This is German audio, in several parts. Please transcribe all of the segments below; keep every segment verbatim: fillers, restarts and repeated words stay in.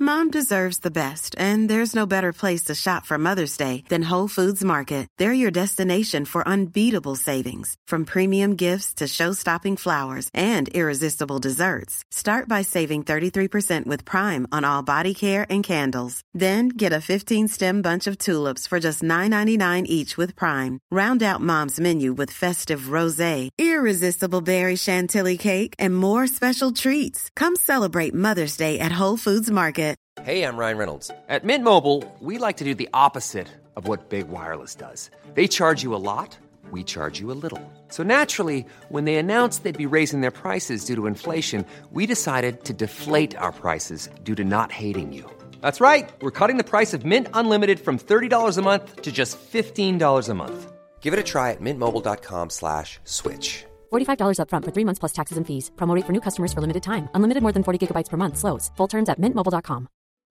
Mom deserves the best, and there's no better place to shop for Mother's Day than Whole Foods Market. They're your destination for unbeatable savings, from premium gifts to show-stopping flowers and irresistible desserts. Start by saving thirty-three percent with Prime on all body care and candles. Then get a fifteen-stem bunch of tulips for just nine ninety-nine each with Prime. Round out Mom's menu with festive rosé, irresistible berry chantilly cake, and more special treats. Come celebrate Mother's Day at Whole Foods Market. Hey, I'm Ryan Reynolds. At Mint Mobile, we like to do the opposite of what Big Wireless does. They charge you a lot, we charge you a little. So naturally, when they announced they'd be raising their prices due to inflation, we decided to deflate our prices due to not hating you. That's right. We're cutting the price of Mint Unlimited from thirty dollars a month to just fifteen dollars a month. Give it a try at mintmobile.com slash switch. forty-five dollars up front for three months plus taxes and fees. Promo rate for new customers for limited time. Unlimited more than forty gigabytes per month. Slows full terms at mint mobile dot com.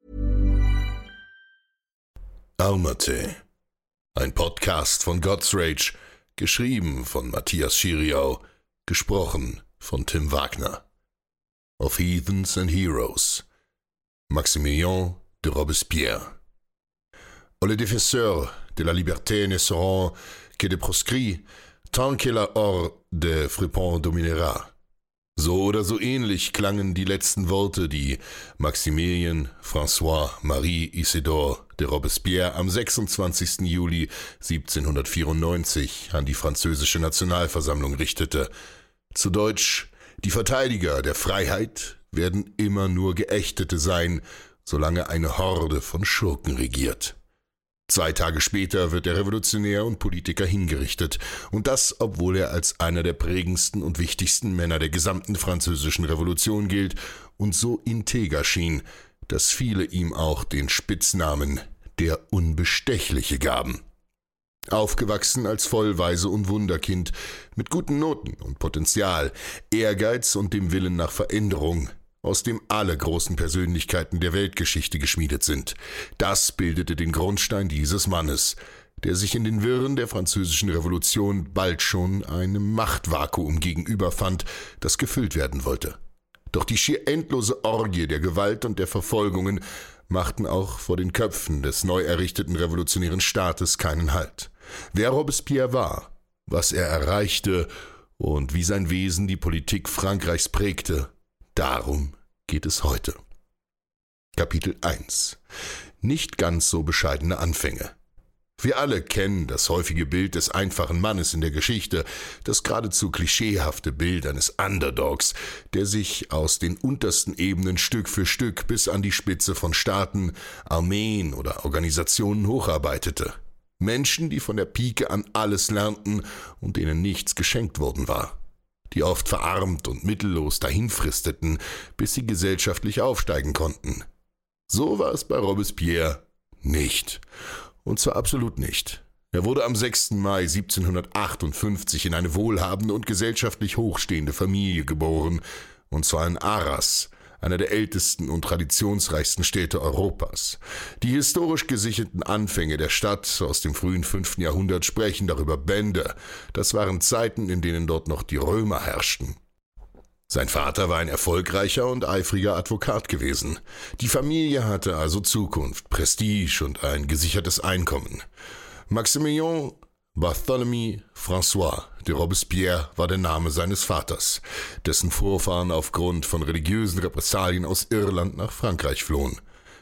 Alma-Tee, ein Podcast von God's Rage, geschrieben von Matthias Schiriau, gesprochen von Tim Wagner. Of Heathens and Heroes, Maximilien de Robespierre. Oh, les défenseurs de la liberté ne seront que des proscrits, tant que la horde de Fripons dominera. So oder so ähnlich klangen die letzten Worte, die Maximilien François Marie Isidore de Robespierre am sechsundzwanzigsten Juli siebzehnhundertvierundneunzig an die französische Nationalversammlung richtete. Zu Deutsch: Die Verteidiger der Freiheit werden immer nur Geächtete sein, solange eine Horde von Schurken regiert. Zwei Tage später wird der Revolutionär und Politiker hingerichtet, und das, obwohl er als einer der prägendsten und wichtigsten Männer der gesamten französischen Revolution gilt und so integer schien, dass viele ihm auch den Spitznamen der Unbestechliche gaben. Aufgewachsen als Vollweise und Wunderkind, mit guten Noten und Potenzial, Ehrgeiz und dem Willen nach Veränderung, aus dem alle großen Persönlichkeiten der Weltgeschichte geschmiedet sind. Das bildete den Grundstein dieses Mannes, der sich in den Wirren der französischen Revolution bald schon einem Machtvakuum gegenüberfand, das gefüllt werden wollte. Doch die schier endlose Orgie der Gewalt und der Verfolgungen machten auch vor den Köpfen des neu errichteten revolutionären Staates keinen Halt. Wer Robespierre war, was er erreichte und wie sein Wesen die Politik Frankreichs prägte, darum geht es heute. Kapitel eins. Nicht ganz so bescheidene Anfänge. Wir alle kennen das häufige Bild des einfachen Mannes in der Geschichte, das geradezu klischeehafte Bild eines Underdogs, der sich aus den untersten Ebenen Stück für Stück bis an die Spitze von Staaten, Armeen oder Organisationen hocharbeitete. Menschen, die von der Pike an alles lernten und denen nichts geschenkt worden war, die oft verarmt und mittellos dahinfristeten, bis sie gesellschaftlich aufsteigen konnten. So war es bei Robespierre nicht. Und zwar absolut nicht. Er wurde am sechsten Mai siebzehnhundertachtundfünfzig in eine wohlhabende und gesellschaftlich hochstehende Familie geboren, und zwar in Arras, einer der ältesten und traditionsreichsten Städte Europas. Die historisch gesicherten Anfänge der Stadt aus dem frühen fünften Jahrhundert sprechen darüber Bände. Das waren Zeiten, in denen dort noch die Römer herrschten. Sein Vater war ein erfolgreicher und eifriger Advokat gewesen. Die Familie hatte also Zukunft, Prestige und ein gesichertes Einkommen. Maximilien Barthélemy François de Robespierre war der Name seines Vaters, dessen Vorfahren aufgrund von religiösen Repressalien aus Irland nach Frankreich flohen.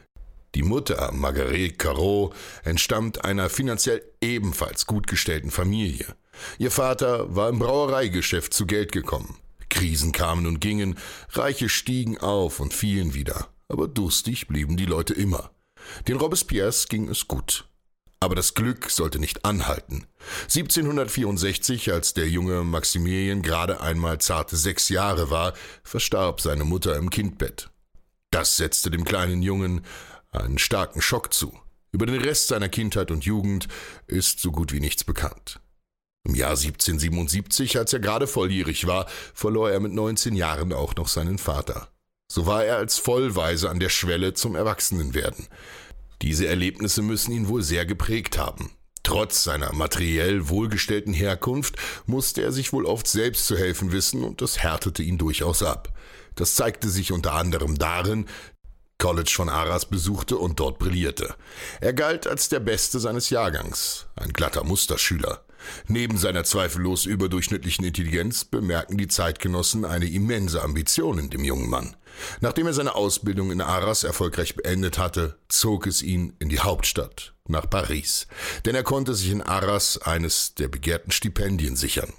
Die Mutter, Marguerite Carreau, entstammt einer finanziell ebenfalls gut gestellten Familie. Ihr Vater war im Brauereigeschäft zu Geld gekommen. Krisen kamen und gingen, Reiche stiegen auf und fielen wieder, aber durstig blieben die Leute immer. Den Robespierres ging es gut. Aber das Glück sollte nicht anhalten. siebzehnhundertvierundsechzig, als der junge Maximilien gerade einmal zarte sechs Jahre war, verstarb seine Mutter im Kindbett. Das setzte dem kleinen Jungen einen starken Schock zu. Über den Rest seiner Kindheit und Jugend ist so gut wie nichts bekannt. Im Jahr siebzehnhundertsiebenundsiebzig, als er gerade volljährig war, verlor er mit neunzehn Jahren auch noch seinen Vater. So war er als Vollweise an der Schwelle zum Erwachsenenwerden. Diese Erlebnisse müssen ihn wohl sehr geprägt haben. Trotz seiner materiell wohlgestellten Herkunft musste er sich wohl oft selbst zu helfen wissen, und das härtete ihn durchaus ab. Das zeigte sich unter anderem darin, College von Arras besuchte und dort brillierte. Er galt als der Beste seines Jahrgangs, ein glatter Musterschüler. Neben seiner zweifellos überdurchschnittlichen Intelligenz bemerken die Zeitgenossen eine immense Ambition in dem jungen Mann. Nachdem er seine Ausbildung in Arras erfolgreich beendet hatte, zog es ihn in die Hauptstadt, nach Paris. Denn er konnte sich in Arras eines der begehrten Stipendien sichern.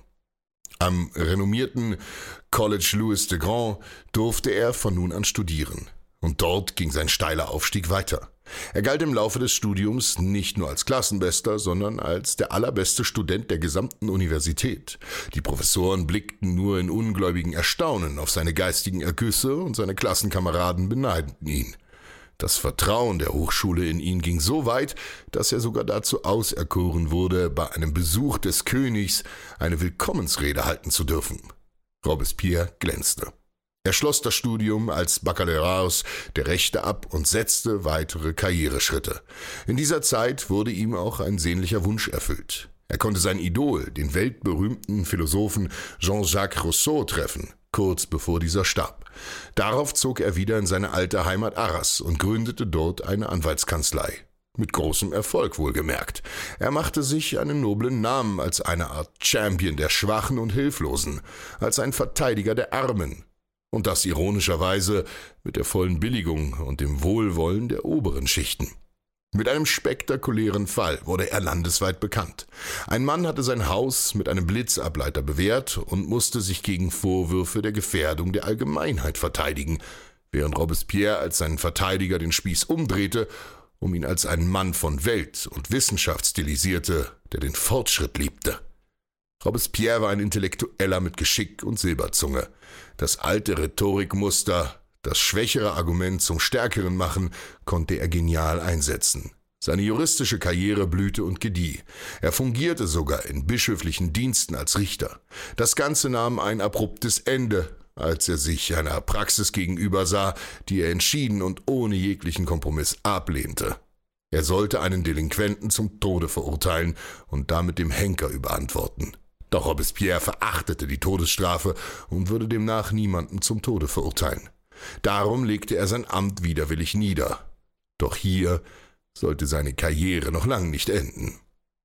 Am renommierten College Louis de Grand durfte er von nun an studieren. Und dort ging sein steiler Aufstieg weiter. Er galt im Laufe des Studiums nicht nur als Klassenbester, sondern als der allerbeste Student der gesamten Universität. Die Professoren blickten nur in ungläubigen Erstaunen auf seine geistigen Ergüsse und seine Klassenkameraden beneideten ihn. Das Vertrauen der Hochschule in ihn ging so weit, dass er sogar dazu auserkoren wurde, bei einem Besuch des Königs eine Willkommensrede halten zu dürfen. Robespierre glänzte. Er schloss das Studium als Baccalaureus der Rechte ab und setzte weitere Karriereschritte. In dieser Zeit wurde ihm auch ein sehnlicher Wunsch erfüllt. Er konnte sein Idol, den weltberühmten Philosophen Jean-Jacques Rousseau, treffen, kurz bevor dieser starb. Darauf zog er wieder in seine alte Heimat Arras und gründete dort eine Anwaltskanzlei. Mit großem Erfolg wohlgemerkt. Er machte sich einen noblen Namen als eine Art Champion der Schwachen und Hilflosen, als ein Verteidiger der Armen. Und das ironischerweise mit der vollen Billigung und dem Wohlwollen der oberen Schichten. Mit einem spektakulären Fall wurde er landesweit bekannt. Ein Mann hatte sein Haus mit einem Blitzableiter bewehrt und musste sich gegen Vorwürfe der Gefährdung der Allgemeinheit verteidigen, während Robespierre als seinen Verteidiger den Spieß umdrehte, um ihn als einen Mann von Welt und Wissenschaft stilisierte, der den Fortschritt liebte. Robespierre war ein Intellektueller mit Geschick und Silberzunge. Das alte Rhetorikmuster, das schwächere Argument zum Stärkeren machen, konnte er genial einsetzen. Seine juristische Karriere blühte und gedieh. Er fungierte sogar in bischöflichen Diensten als Richter. Das Ganze nahm ein abruptes Ende, als er sich einer Praxis gegenüber sah, die er entschieden und ohne jeglichen Kompromiss ablehnte. Er sollte einen Delinquenten zum Tode verurteilen und damit dem Henker überantworten. Doch Robespierre verachtete die Todesstrafe und würde demnach niemanden zum Tode verurteilen. Darum legte er sein Amt widerwillig nieder. Doch hier sollte seine Karriere noch lang nicht enden.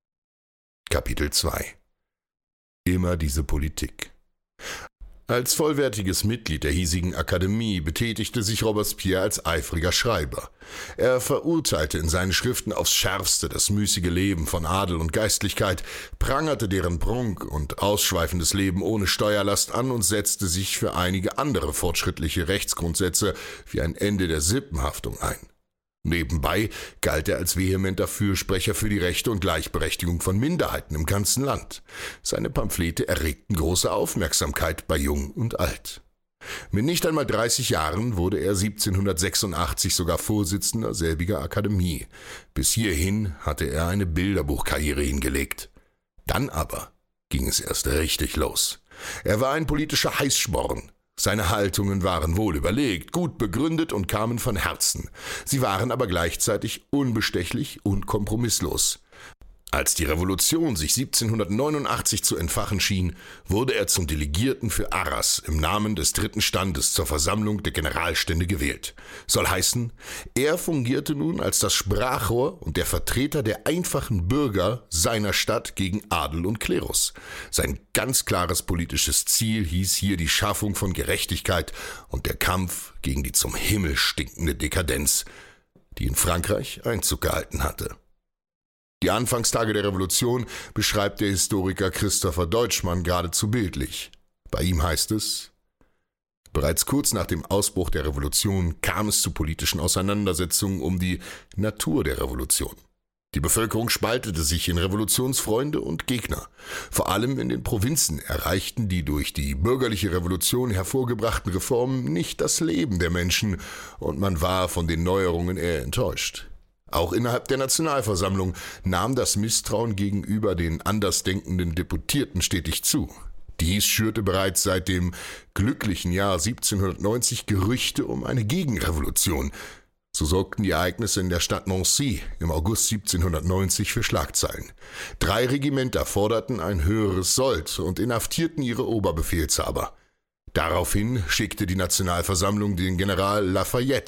Kapitel zwei. Immer diese Politik. Als vollwertiges Mitglied der hiesigen Akademie betätigte sich Robespierre als eifriger Schreiber. Er verurteilte in seinen Schriften aufs Schärfste das müßige Leben von Adel und Geistlichkeit, prangerte deren Prunk und ausschweifendes Leben ohne Steuerlast an und setzte sich für einige andere fortschrittliche Rechtsgrundsätze wie ein Ende der Sippenhaftung ein. Nebenbei galt er als vehementer Fürsprecher für die Rechte und Gleichberechtigung von Minderheiten im ganzen Land. Seine Pamphlete erregten große Aufmerksamkeit bei Jung und Alt. Mit nicht einmal dreißig Jahren wurde er siebzehnhundertsechsundachtzig sogar Vorsitzender selbiger Akademie. Bis hierhin hatte er eine Bilderbuchkarriere hingelegt. Dann aber ging es erst richtig los. Er war ein politischer Heißsporn. Seine Haltungen waren wohl überlegt, gut begründet und kamen von Herzen. Sie waren aber gleichzeitig unbestechlich und kompromisslos. Als die Revolution sich siebzehnhundertneunundachtzig zu entfachen schien, wurde er zum Delegierten für Arras im Namen des dritten Standes zur Versammlung der Generalstände gewählt. Soll heißen, er fungierte nun als das Sprachrohr und der Vertreter der einfachen Bürger seiner Stadt gegen Adel und Klerus. Sein ganz klares politisches Ziel hieß hier die Schaffung von Gerechtigkeit und der Kampf gegen die zum Himmel stinkende Dekadenz, die in Frankreich Einzug gehalten hatte. Die Anfangstage der Revolution beschreibt der Historiker Christopher Deutschmann geradezu bildlich. Bei ihm heißt es: Bereits kurz nach dem Ausbruch der Revolution kam es zu politischen Auseinandersetzungen um die Natur der Revolution. Die Bevölkerung spaltete sich in Revolutionsfreunde und Gegner. Vor allem in den Provinzen erreichten die durch die bürgerliche Revolution hervorgebrachten Reformen nicht das Leben der Menschen und man war von den Neuerungen eher enttäuscht. Auch innerhalb der Nationalversammlung nahm das Misstrauen gegenüber den andersdenkenden Deputierten stetig zu. Dies schürte bereits seit dem glücklichen Jahr siebzehnhundertneunzig Gerüchte um eine Gegenrevolution. So sorgten die Ereignisse in der Stadt Nancy im August siebzehnhundertneunzig für Schlagzeilen. Drei Regimenter forderten ein höheres Sold und inhaftierten ihre Oberbefehlshaber. Daraufhin schickte die Nationalversammlung den General Lafayette,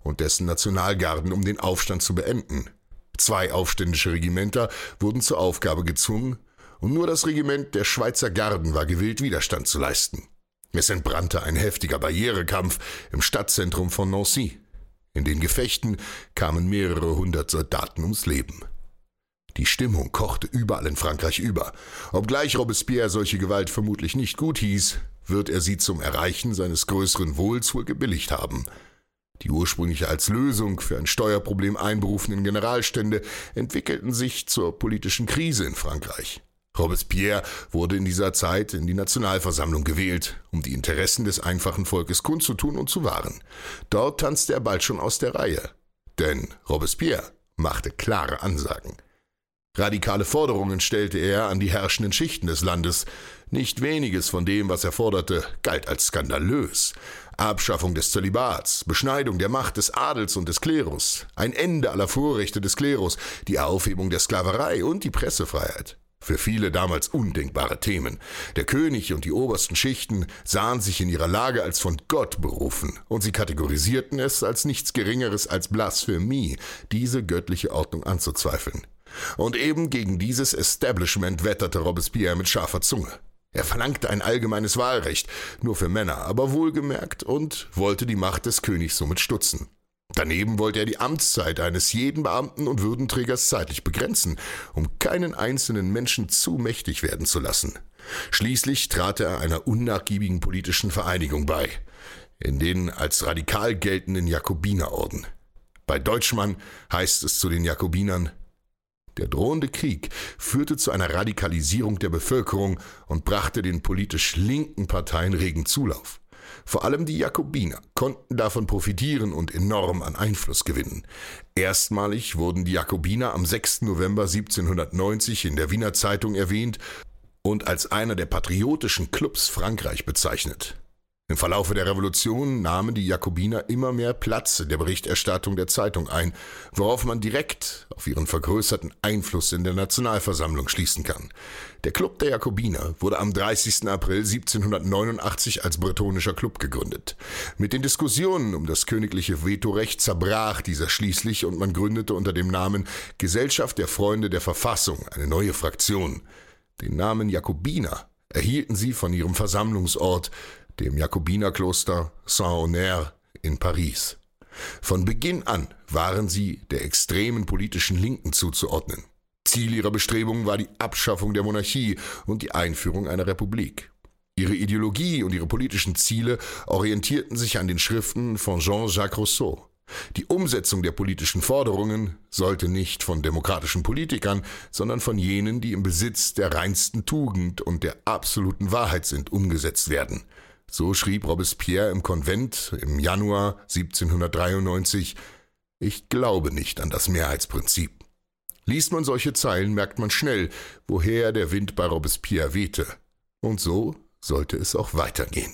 und dessen Nationalgarden, um den Aufstand zu beenden. Zwei aufständische Regimenter wurden zur Aufgabe gezwungen, und nur das Regiment der Schweizer Garden war gewillt, Widerstand zu leisten. Es entbrannte ein heftiger Barrierekampf im Stadtzentrum von Nancy. In den Gefechten kamen mehrere hundert Soldaten ums Leben. Die Stimmung kochte überall in Frankreich über. Obgleich Robespierre solche Gewalt vermutlich nicht gut hieß, wird er sie zum Erreichen seines größeren Wohls wohl gebilligt haben. Die ursprünglich als Lösung für ein Steuerproblem einberufenen Generalstände entwickelten sich zur politischen Krise in Frankreich. Robespierre wurde in dieser Zeit in die Nationalversammlung gewählt, um die Interessen des einfachen Volkes kundzutun und zu wahren. Dort tanzte er bald schon aus der Reihe, denn Robespierre machte klare Ansagen. Radikale Forderungen stellte er an die herrschenden Schichten des Landes. Nicht weniges von dem, was er forderte, galt als skandalös. Abschaffung des Zölibats, Beschneidung der Macht des Adels und des Klerus, ein Ende aller Vorrechte des Klerus, die Aufhebung der Sklaverei und die Pressefreiheit. Für viele damals undenkbare Themen. Der König und die obersten Schichten sahen sich in ihrer Lage als von Gott berufen, und sie kategorisierten es als nichts Geringeres als Blasphemie, diese göttliche Ordnung anzuzweifeln. Und eben gegen dieses Establishment wetterte Robespierre mit scharfer Zunge. Er verlangte ein allgemeines Wahlrecht, nur für Männer, aber wohlgemerkt, und wollte die Macht des Königs somit stutzen. Daneben wollte er die Amtszeit eines jeden Beamten und Würdenträgers zeitlich begrenzen, um keinen einzelnen Menschen zu mächtig werden zu lassen. Schließlich trat er einer unnachgiebigen politischen Vereinigung bei, in den als radikal geltenden Jakobinerorden. Bei Deutschmann heißt es zu den Jakobinern: Der drohende Krieg führte zu einer Radikalisierung der Bevölkerung und brachte den politisch linken Parteien regen Zulauf. Vor allem die Jakobiner konnten davon profitieren und enorm an Einfluss gewinnen. Erstmalig wurden die Jakobiner am sechsten November siebzehnhundertneunzig in der Wiener Zeitung erwähnt und als einer der patriotischen Clubs Frankreich bezeichnet. Im Verlaufe der Revolution nahmen die Jakobiner immer mehr Platz in der Berichterstattung der Zeitung ein, worauf man direkt auf ihren vergrößerten Einfluss in der Nationalversammlung schließen kann. Der Club der Jakobiner wurde am dreißigsten April siebzehnhundertneunundachtzig als bretonischer Club gegründet. Mit den Diskussionen um das königliche Vetorecht zerbrach dieser schließlich und man gründete unter dem Namen Gesellschaft der Freunde der Verfassung eine neue Fraktion. Den Namen Jakobiner erhielten sie von ihrem Versammlungsort, dem Jakobinerkloster Saint-Omer in Paris. Von Beginn an waren sie der extremen politischen Linken zuzuordnen. Ziel ihrer Bestrebungen war die Abschaffung der Monarchie und die Einführung einer Republik. Ihre Ideologie und ihre politischen Ziele orientierten sich an den Schriften von Jean-Jacques Rousseau. Die Umsetzung der politischen Forderungen sollte nicht von demokratischen Politikern, sondern von jenen, die im Besitz der reinsten Tugend und der absoluten Wahrheit sind, umgesetzt werden. So schrieb Robespierre im Konvent im Januar siebzehnhundertdreiundneunzig: Ich glaube nicht an das Mehrheitsprinzip. Liest man solche Zeilen, merkt man schnell, woher der Wind bei Robespierre wehte. Und so sollte es auch weitergehen.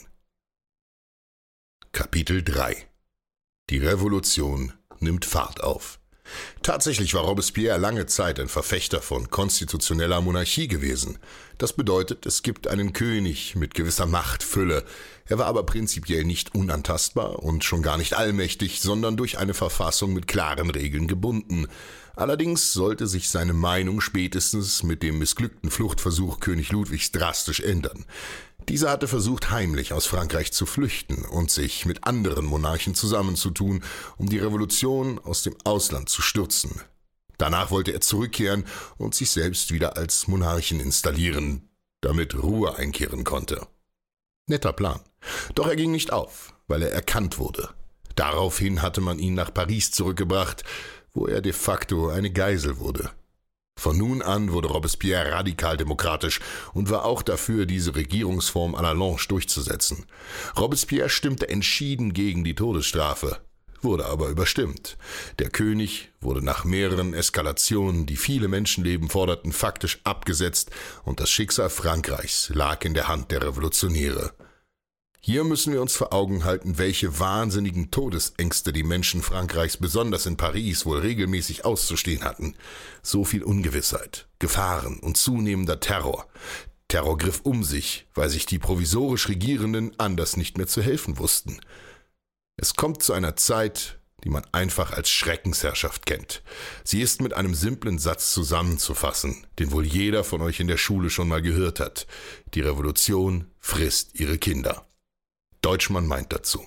Kapitel drei. Die Revolution nimmt Fahrt auf. Tatsächlich war Robespierre lange Zeit ein Verfechter von konstitutioneller Monarchie gewesen. Das bedeutet, es gibt einen König mit gewisser Machtfülle. Er war aber prinzipiell nicht unantastbar und schon gar nicht allmächtig, sondern durch eine Verfassung mit klaren Regeln gebunden. Allerdings sollte sich seine Meinung spätestens mit dem missglückten Fluchtversuch König Ludwigs drastisch ändern. Dieser hatte versucht, heimlich aus Frankreich zu flüchten und sich mit anderen Monarchen zusammenzutun, um die Revolution aus dem Ausland zu stürzen. Danach wollte er zurückkehren und sich selbst wieder als Monarchen installieren, damit Ruhe einkehren konnte. Netter Plan. Doch er ging nicht auf, weil er erkannt wurde. Daraufhin hatte man ihn nach Paris zurückgebracht, wo er de facto eine Geisel wurde. Von nun an wurde Robespierre radikal demokratisch und war auch dafür, diese Regierungsform à la Lange durchzusetzen. Robespierre stimmte entschieden gegen die Todesstrafe, wurde aber überstimmt. Der König wurde nach mehreren Eskalationen, die viele Menschenleben forderten, faktisch abgesetzt und das Schicksal Frankreichs lag in der Hand der Revolutionäre. Hier müssen wir uns vor Augen halten, welche wahnsinnigen Todesängste die Menschen Frankreichs besonders in Paris wohl regelmäßig auszustehen hatten. So viel Ungewissheit, Gefahren und zunehmender Terror. Terror griff um sich, weil sich die provisorisch Regierenden anders nicht mehr zu helfen wussten. Es kommt zu einer Zeit, die man einfach als Schreckensherrschaft kennt. Sie ist mit einem simplen Satz zusammenzufassen, den wohl jeder von euch in der Schule schon mal gehört hat. Die Revolution frisst ihre Kinder. Deutschmann meint dazu: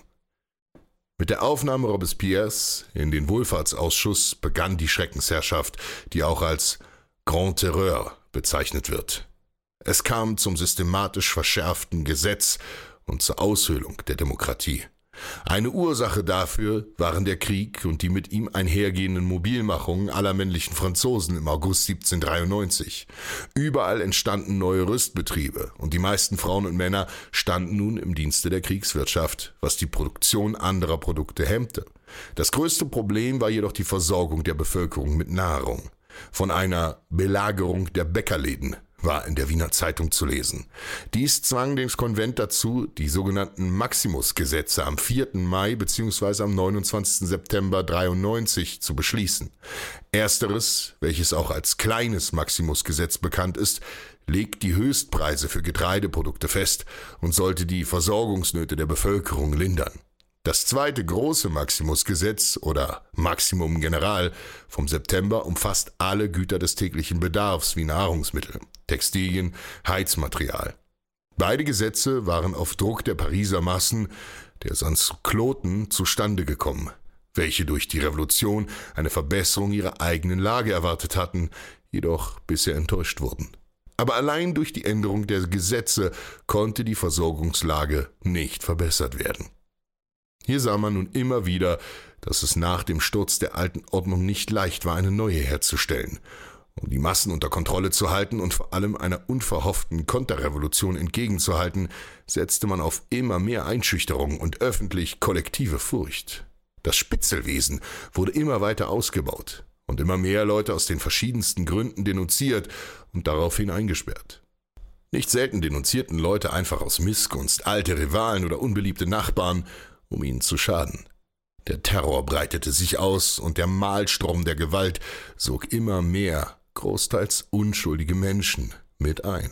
Mit der Aufnahme Robespierres in den Wohlfahrtsausschuss begann die Schreckensherrschaft, die auch als Grand Terreur bezeichnet wird. Es kam zum systematisch verschärften Gesetz und zur Aushöhlung der Demokratie. Eine Ursache dafür waren der Krieg und die mit ihm einhergehenden Mobilmachungen aller männlichen Franzosen im August siebzehnhundertdreiundneunzig. Überall entstanden neue Rüstbetriebe und die meisten Frauen und Männer standen nun im Dienste der Kriegswirtschaft, was die Produktion anderer Produkte hemmte. Das größte Problem war jedoch die Versorgung der Bevölkerung mit Nahrung. Von einer Belagerung der Bäckerläden war in der Wiener Zeitung zu lesen. Dies zwang den Konvent dazu, die sogenannten Maximusgesetze am vierten Mai bzw. am neunundzwanzigsten September dreiundneunzig zu beschließen. Ersteres, welches auch als kleines Maximusgesetz bekannt ist, legt die Höchstpreise für Getreideprodukte fest und sollte die Versorgungsnöte der Bevölkerung lindern. Das zweite große Maximusgesetz oder Maximum General vom September umfasst alle Güter des täglichen Bedarfs wie Nahrungsmittel, Textilien, Heizmaterial. Beide Gesetze waren auf Druck der Pariser Massen, der Sanskloten, zustande gekommen, welche durch die Revolution eine Verbesserung ihrer eigenen Lage erwartet hatten, jedoch bisher enttäuscht wurden. Aber allein durch die Änderung der Gesetze konnte die Versorgungslage nicht verbessert werden. Hier sah man nun immer wieder, dass es nach dem Sturz der alten Ordnung nicht leicht war, eine neue herzustellen. Um die Massen unter Kontrolle zu halten und vor allem einer unverhofften Konterrevolution entgegenzuhalten, setzte man auf immer mehr Einschüchterung und öffentlich kollektive Furcht. Das Spitzelwesen wurde immer weiter ausgebaut und immer mehr Leute aus den verschiedensten Gründen denunziert und daraufhin eingesperrt. Nicht selten denunzierten Leute einfach aus Missgunst alte Rivalen oder unbeliebte Nachbarn, um ihnen zu schaden. Der Terror breitete sich aus und der Mahlstrom der Gewalt sog immer mehr, großteils unschuldige Menschen mit ein.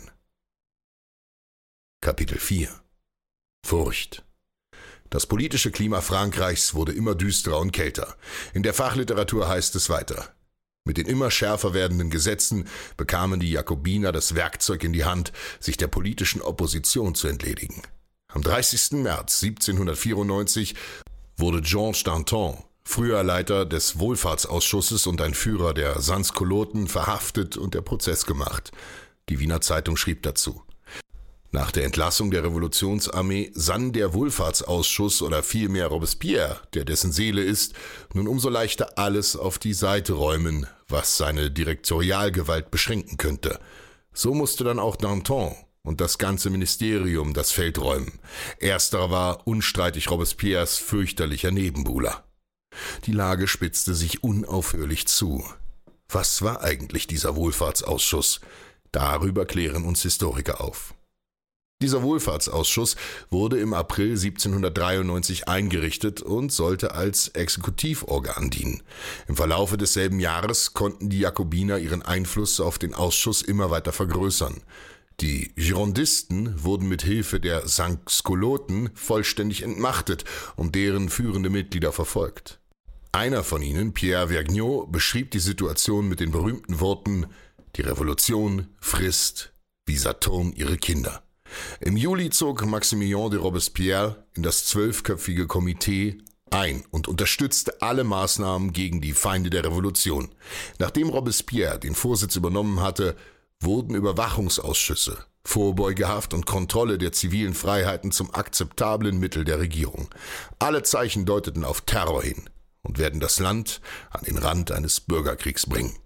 Kapitel vier. Furcht. Das politische Klima Frankreichs wurde immer düsterer und kälter. In der Fachliteratur heißt es weiter: Mit den immer schärfer werdenden Gesetzen bekamen die Jakobiner das Werkzeug in die Hand, sich der politischen Opposition zu entledigen. Am dreißigsten März siebzehnhundertvierundneunzig wurde Georges Danton, früher Leiter des Wohlfahrtsausschusses und ein Führer der Sanskoloten, verhaftet und der Prozess gemacht. Die Wiener Zeitung schrieb dazu: Nach der Entlassung der Revolutionsarmee sann der Wohlfahrtsausschuss oder vielmehr Robespierre, der dessen Seele ist, nun umso leichter alles auf die Seite räumen, was seine Direktorialgewalt beschränken könnte. So musste dann auch Danton und das ganze Ministerium das Feld räumen. Ersterer war unstreitig Robespierres fürchterlicher Nebenbuhler. Die Lage spitzte sich unaufhörlich zu. Was war eigentlich dieser Wohlfahrtsausschuss? Darüber klären uns Historiker auf. Dieser Wohlfahrtsausschuss wurde im April siebzehnhundertdreiundneunzig eingerichtet und sollte als Exekutivorgan dienen. Im Verlaufe desselben Jahres konnten die Jakobiner ihren Einfluss auf den Ausschuss immer weiter vergrößern. Die Girondisten wurden mit Hilfe der Sanskoloten vollständig entmachtet und deren führende Mitglieder verfolgt. Einer von ihnen, Pierre Vergniaud, beschrieb die Situation mit den berühmten Worten: Die Revolution frisst wie Saturn ihre Kinder. Im Juli zog Maximilien de Robespierre in das zwölfköpfige Komitee ein und unterstützte alle Maßnahmen gegen die Feinde der Revolution. Nachdem Robespierre den Vorsitz übernommen hatte, wurden Überwachungsausschüsse, Vorbeugehaft und Kontrolle der zivilen Freiheiten zum akzeptablen Mittel der Regierung. Alle Zeichen deuteten auf Terror hin und werden das Land an den Rand eines Bürgerkriegs bringen.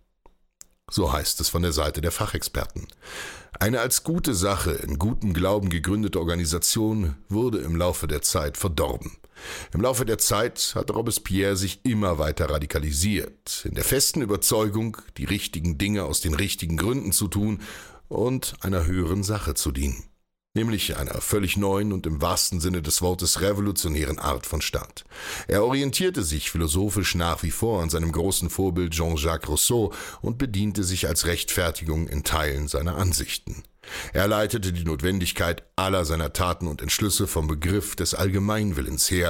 So heißt es von der Seite der Fachexperten. Eine als gute Sache in gutem Glauben gegründete Organisation wurde im Laufe der Zeit verdorben. Im Laufe der Zeit hat Robespierre sich immer weiter radikalisiert, in der festen Überzeugung, die richtigen Dinge aus den richtigen Gründen zu tun und einer höheren Sache zu dienen, nämlich einer völlig neuen und im wahrsten Sinne des Wortes revolutionären Art von Staat. Er orientierte sich philosophisch nach wie vor an seinem großen Vorbild Jean-Jacques Rousseau und bediente sich als Rechtfertigung in Teilen seiner Ansichten. Er leitete die Notwendigkeit aller seiner Taten und Entschlüsse vom Begriff des Allgemeinwillens her,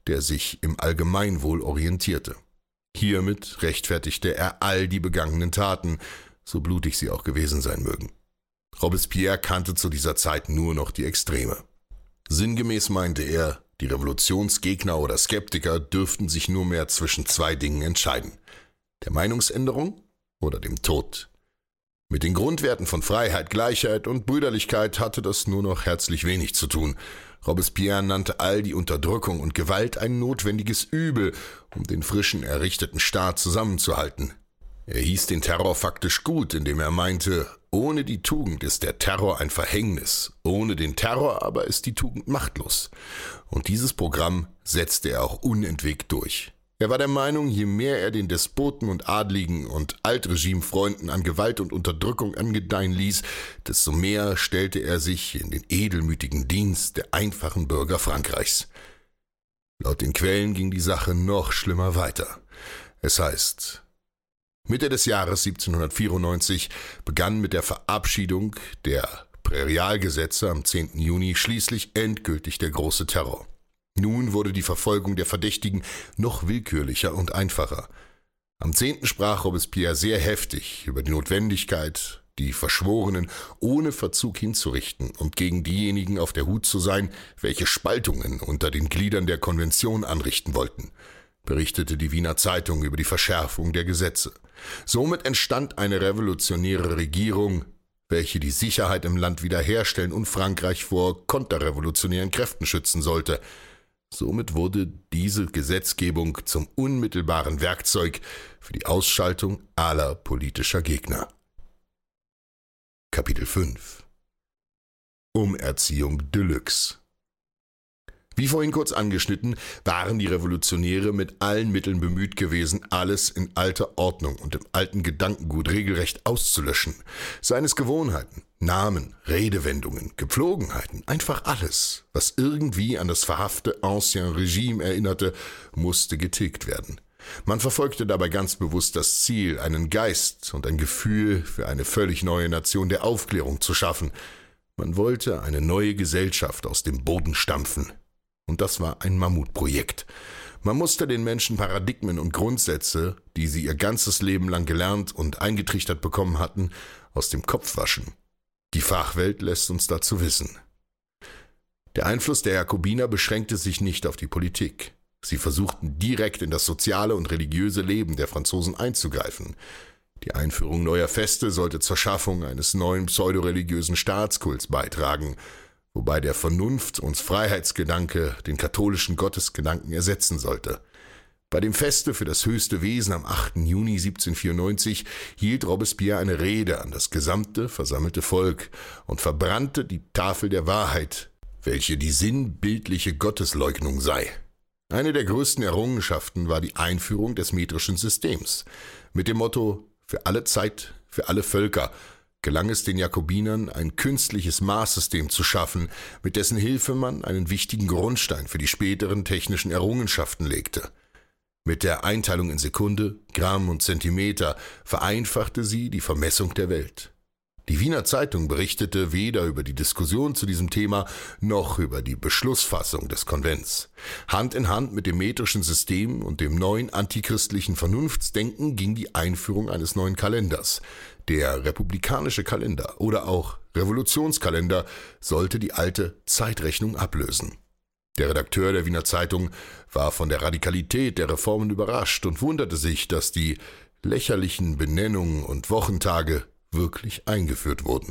der sich im Allgemeinwohl orientierte. Hiermit rechtfertigte er all die begangenen Taten, so blutig sie auch gewesen sein mögen. Robespierre kannte zu dieser Zeit nur noch die Extreme. Sinngemäß meinte er, die Revolutionsgegner oder Skeptiker dürften sich nur mehr zwischen zwei Dingen entscheiden: der Meinungsänderung oder dem Tod. Mit den Grundwerten von Freiheit, Gleichheit und Brüderlichkeit hatte das nur noch herzlich wenig zu tun. Robespierre nannte all die Unterdrückung und Gewalt ein notwendiges Übel, um den frischen errichteten Staat zusammenzuhalten. Er hieß den Terror faktisch gut, indem er meinte, ohne die Tugend ist der Terror ein Verhängnis, ohne den Terror aber ist die Tugend machtlos. Und dieses Programm setzte er auch unentwegt durch. Er war der Meinung, je mehr er den Despoten und Adligen und Altregimefreunden an Gewalt und Unterdrückung angedeihen ließ, desto mehr stellte er sich in den edelmütigen Dienst der einfachen Bürger Frankreichs. Laut den Quellen ging die Sache noch schlimmer weiter. Es heißt, Mitte des Jahres siebzehnhundertvierundneunzig begann mit der Verabschiedung der Prärialgesetze am zehnten Juni schließlich endgültig der große Terror. Nun wurde die Verfolgung der Verdächtigen noch willkürlicher und einfacher. Am zehnten sprach Robespierre sehr heftig über die Notwendigkeit, die Verschworenen ohne Verzug hinzurichten und gegen diejenigen auf der Hut zu sein, welche Spaltungen unter den Gliedern der Konvention anrichten wollten, berichtete die Wiener Zeitung über die Verschärfung der Gesetze. Somit entstand eine revolutionäre Regierung, welche die Sicherheit im Land wiederherstellen und Frankreich vor konterrevolutionären Kräften schützen sollte. Somit wurde diese Gesetzgebung zum unmittelbaren Werkzeug für die Ausschaltung aller politischer Gegner. Kapitel fünf Umerziehung Deluxe. Wie vorhin kurz angeschnitten, waren die Revolutionäre mit allen Mitteln bemüht gewesen, alles in alter Ordnung und im alten Gedankengut regelrecht auszulöschen. Seien es Gewohnheiten, Namen, Redewendungen, Gepflogenheiten, einfach alles, was irgendwie an das verhafte Ancien Regime erinnerte, musste getilgt werden. Man verfolgte dabei ganz bewusst das Ziel, einen Geist und ein Gefühl für eine völlig neue Nation der Aufklärung zu schaffen. Man wollte eine neue Gesellschaft aus dem Boden stampfen. Und das war ein Mammutprojekt. Man musste den Menschen Paradigmen und Grundsätze, die sie ihr ganzes Leben lang gelernt und eingetrichtert bekommen hatten, aus dem Kopf waschen. Die Fachwelt lässt uns dazu wissen. Der Einfluss der Jakobiner beschränkte sich nicht auf die Politik. Sie versuchten direkt in das soziale und religiöse Leben der Franzosen einzugreifen. Die Einführung neuer Feste sollte zur Schaffung eines neuen pseudoreligiösen Staatskults beitragen, wobei der Vernunft- und Freiheitsgedanke den katholischen Gottesgedanken ersetzen sollte. Bei dem Feste für das höchste Wesen am achten Juni siebzehnhundertvierundneunzig hielt Robespierre eine Rede an das gesamte versammelte Volk und verbrannte die Tafel der Wahrheit, welche die sinnbildliche Gottesleugnung sei. Eine der größten Errungenschaften war die Einführung des metrischen Systems. Mit dem Motto »Für alle Zeit, für alle Völker« gelang es den Jakobinern, ein künstliches Maßsystem zu schaffen, mit dessen Hilfe man einen wichtigen Grundstein für die späteren technischen Errungenschaften legte. Mit der Einteilung in Sekunde, Gramm und Zentimeter vereinfachte sie die Vermessung der Welt. Die Wiener Zeitung berichtete weder über die Diskussion zu diesem Thema noch über die Beschlussfassung des Konvents. Hand in Hand mit dem metrischen System und dem neuen antichristlichen Vernunftsdenken ging die Einführung eines neuen Kalenders. Der republikanische Kalender oder auch Revolutionskalender sollte die alte Zeitrechnung ablösen. Der Redakteur der Wiener Zeitung war von der Radikalität der Reformen überrascht und wunderte sich, dass die lächerlichen Benennungen und Wochentage wirklich eingeführt wurden.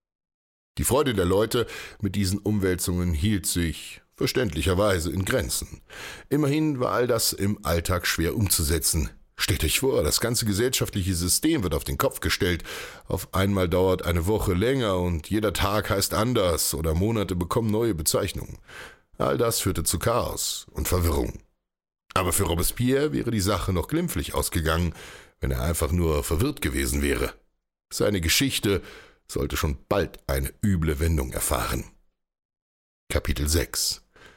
Die Freude der Leute mit diesen Umwälzungen hielt sich verständlicherweise in Grenzen. Immerhin war all das im Alltag schwer umzusetzen. Stellt euch vor, das ganze gesellschaftliche System wird auf den Kopf gestellt. Auf einmal dauert eine Woche länger und jeder Tag heißt anders oder Monate bekommen neue Bezeichnungen. All das führte zu Chaos und Verwirrung. Aber für Robespierre wäre die Sache noch glimpflich ausgegangen, wenn er einfach nur verwirrt gewesen wäre. Seine Geschichte sollte schon bald eine üble Wendung erfahren. Kapitel sechs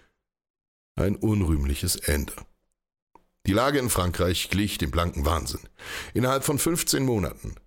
Ein unrühmliches Ende. Die Lage in Frankreich glich dem blanken Wahnsinn. Innerhalb von fünfzehn Monaten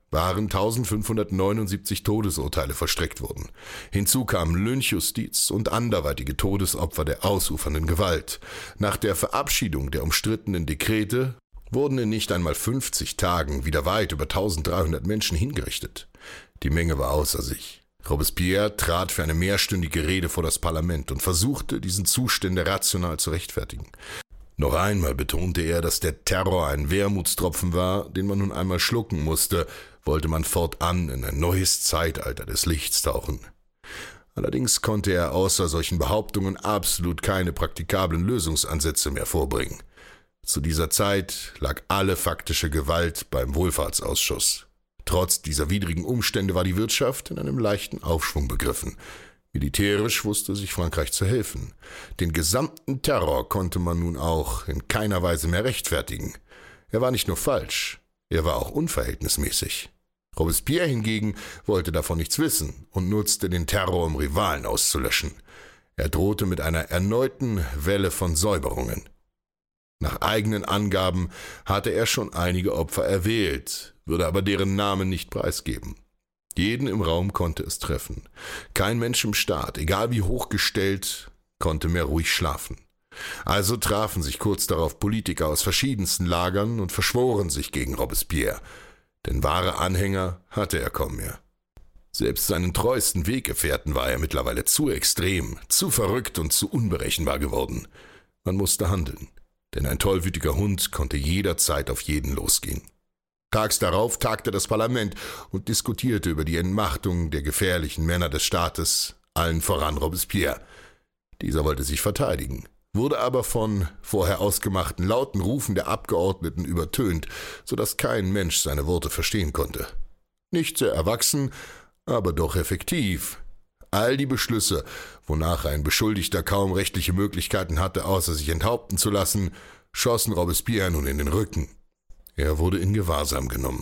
waren eintausendfünfhundertneunundsiebzig Todesurteile verstreckt worden. Hinzu kamen Lynchjustiz und anderweitige Todesopfer der ausufernden Gewalt. Nach der Verabschiedung der umstrittenen Dekrete wurden in nicht einmal fünfzig Tagen wieder weit über eintausenddreihundert Menschen hingerichtet. Die Menge war außer sich. Robespierre trat für eine mehrstündige Rede vor das Parlament und versuchte, diesen Zustände rational zu rechtfertigen. Noch einmal betonte er, dass der Terror ein Wermutstropfen war, den man nun einmal schlucken musste, wollte man fortan in ein neues Zeitalter des Lichts tauchen. Allerdings konnte er außer solchen Behauptungen absolut keine praktikablen Lösungsansätze mehr vorbringen. Zu dieser Zeit lag alle faktische Gewalt beim Wohlfahrtsausschuss. Trotz dieser widrigen Umstände war die Wirtschaft in einem leichten Aufschwung begriffen. Militärisch wusste sich Frankreich zu helfen. Den gesamten Terror konnte man nun auch in keiner Weise mehr rechtfertigen. Er war nicht nur falsch, er war auch unverhältnismäßig. Robespierre hingegen wollte davon nichts wissen und nutzte den Terror, um Rivalen auszulöschen. Er drohte mit einer erneuten Welle von Säuberungen. Nach eigenen Angaben hatte er schon einige Opfer erwählt, würde aber deren Namen nicht preisgeben. Jeden im Raum konnte es treffen. Kein Mensch im Staat, egal wie hochgestellt, konnte mehr ruhig schlafen. Also trafen sich kurz darauf Politiker aus verschiedensten Lagern und verschworen sich gegen Robespierre. Denn wahre Anhänger hatte er kaum mehr. Selbst seinen treuesten Weggefährten war er mittlerweile zu extrem, zu verrückt und zu unberechenbar geworden. Man musste handeln, denn ein tollwütiger Hund konnte jederzeit auf jeden losgehen. Tags darauf tagte das Parlament und diskutierte über die Entmachtung der gefährlichen Männer des Staates, allen voran Robespierre. Dieser wollte sich verteidigen, wurde aber von vorher ausgemachten lauten Rufen der Abgeordneten übertönt, sodass kein Mensch seine Worte verstehen konnte. Nicht sehr erwachsen, aber doch effektiv. All die Beschlüsse, wonach ein Beschuldigter kaum rechtliche Möglichkeiten hatte, außer sich enthaupten zu lassen, schossen Robespierre nun in den Rücken. Er wurde in Gewahrsam genommen.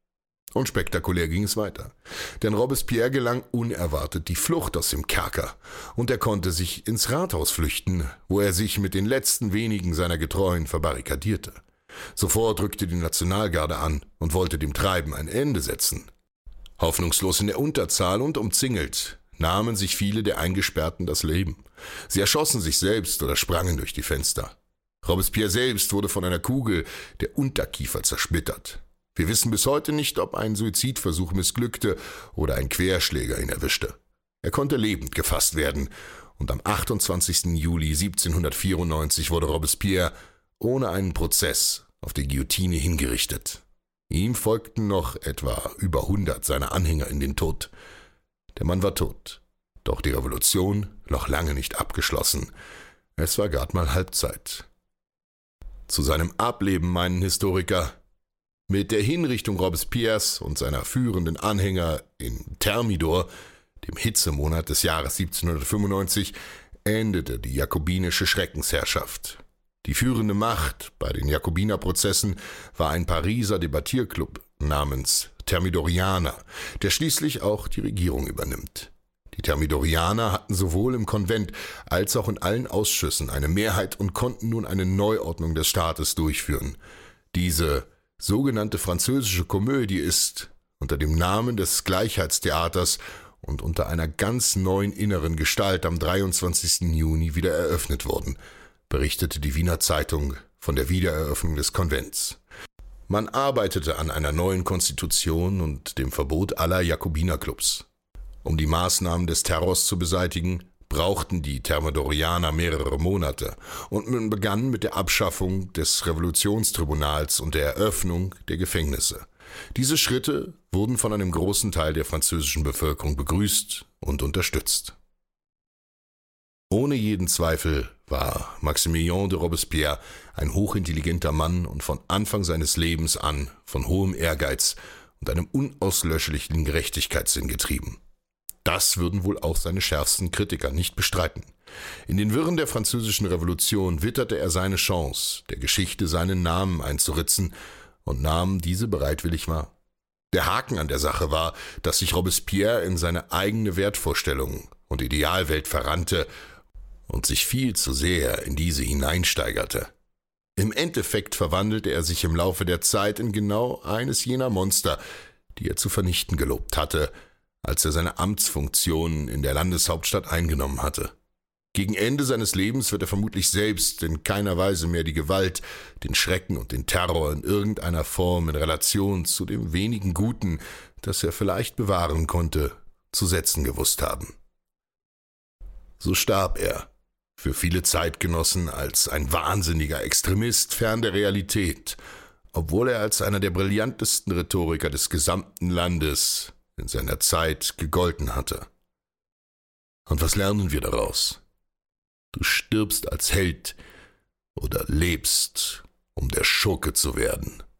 Und spektakulär ging es weiter. Denn Robespierre gelang unerwartet die Flucht aus dem Kerker und er konnte sich ins Rathaus flüchten, wo er sich mit den letzten wenigen seiner Getreuen verbarrikadierte. Sofort rückte die Nationalgarde an und wollte dem Treiben ein Ende setzen. Hoffnungslos in der Unterzahl und umzingelt, nahmen sich viele der Eingesperrten das Leben. Sie erschossen sich selbst oder sprangen durch die Fenster. Robespierre selbst wurde von einer Kugel der Unterkiefer zersplittert. Wir wissen bis heute nicht, ob ein Suizidversuch missglückte oder ein Querschläger ihn erwischte. Er konnte lebend gefasst werden und am achtundzwanzigsten Juli siebzehnhundertvierundneunzig wurde Robespierre ohne einen Prozess auf die Guillotine hingerichtet. Ihm folgten noch etwa über hundert seiner Anhänger in den Tod. Der Mann war tot, doch die Revolution noch lange nicht abgeschlossen. Es war grad mal Halbzeit. Zu seinem Ableben meinen Historiker: Mit der Hinrichtung Robespierres und seiner führenden Anhänger in Thermidor, dem Hitzemonat des Jahres siebzehnhundertfünfundneunzig, endete die jakobinische Schreckensherrschaft. Die führende Macht bei den Jakobinerprozessen war ein Pariser Debattierclub namens Thermidorianer, der schließlich auch die Regierung übernimmt. Die Thermidorianer hatten sowohl im Konvent als auch in allen Ausschüssen eine Mehrheit und konnten nun eine Neuordnung des Staates durchführen. Diese sogenannte französische Komödie ist unter dem Namen des Gleichheitstheaters und unter einer ganz neuen inneren Gestalt am dreiundzwanzigsten Juni wieder eröffnet worden, berichtete die Wiener Zeitung von der Wiedereröffnung des Konvents. Man arbeitete an einer neuen Konstitution und dem Verbot aller Jakobinerclubs. Um die Maßnahmen des Terrors zu beseitigen, brauchten die Thermidorianer mehrere Monate und man begann mit der Abschaffung des Revolutionstribunals und der Eröffnung der Gefängnisse. Diese Schritte wurden von einem großen Teil der französischen Bevölkerung begrüßt und unterstützt. Ohne jeden Zweifel war Maximilien de Robespierre ein hochintelligenter Mann und von Anfang seines Lebens an von hohem Ehrgeiz und einem unauslöschlichen Gerechtigkeitssinn getrieben. Das würden wohl auch seine schärfsten Kritiker nicht bestreiten. In den Wirren der französischen Revolution witterte er seine Chance, der Geschichte seinen Namen einzuritzen, und nahm diese bereitwillig wahr. Der Haken an der Sache war, dass sich Robespierre in seine eigene Wertvorstellung und Idealwelt verrannte und sich viel zu sehr in diese hineinsteigerte. Im Endeffekt verwandelte er sich im Laufe der Zeit in genau eines jener Monster, die er zu vernichten gelobt hatte, als er seine Amtsfunktion in der Landeshauptstadt eingenommen hatte. Gegen Ende seines Lebens wird er vermutlich selbst in keiner Weise mehr die Gewalt, den Schrecken und den Terror in irgendeiner Form in Relation zu dem wenigen Guten, das er vielleicht bewahren konnte, zu setzen gewusst haben. So starb er, für viele Zeitgenossen als ein wahnsinniger Extremist fern der Realität, obwohl er als einer der brillantesten Rhetoriker des gesamten Landes in seiner Zeit gegolten hatte. Und was lernen wir daraus? Du stirbst als Held oder lebst, um der Schurke zu werden.